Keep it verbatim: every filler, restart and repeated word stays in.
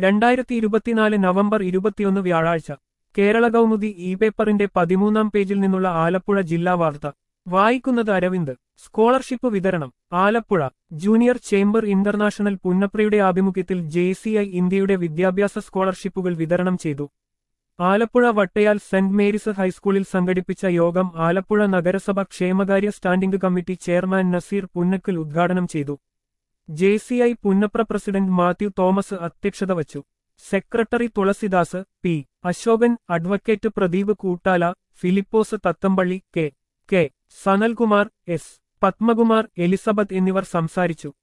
രണ്ടായിരത്തി ഇരുപത്തിനാല് നവംബർ ഇരുപത്തിയൊന്ന് വ്യാഴാഴ്ച കേരള കൗമുദി ഇ പേപ്പറിന്റെ പതിമൂന്നാം പേജിൽ നിന്നുള്ള ആലപ്പുഴ ജില്ലാ വാർത്ത വായിക്കുന്നത് അരവിന്ദ്. സ്കോളർഷിപ്പ് വിതരണം ആലപ്പുഴ. ജൂനിയർ ചേംബർ ഇന്റർനാഷണൽ പുന്നപ്രയുടെ ആഭിമുഖ്യത്തിൽ ജെ സി ഐ ഇന്ത്യയുടെ വിദ്യാഭ്യാസ സ്കോളർഷിപ്പുകൾ വിതരണം ചെയ്തു. ആലപ്പുഴ വട്ടയാൽ സെന്റ് മേരീസ് ഹൈസ്കൂളിൽ സംഘടിപ്പിച്ച യോഗം ആലപ്പുഴ നഗരസഭ ക്ഷേമകാര്യ standing committee chairman Naseer Punnakkal ഉദ്ഘാടനം ചെയ്തു. J C I Punnapra president Mathew Thomas അധ്യക്ഷത വച്ചു. Secretary Thulasidas, P Ashokan, advocate Pradeep Koottala, Philipose Thathampally, K K Sanalkumar, S Padmakumar, Elizabeth എന്നിവർ സംസാരിച്ചു.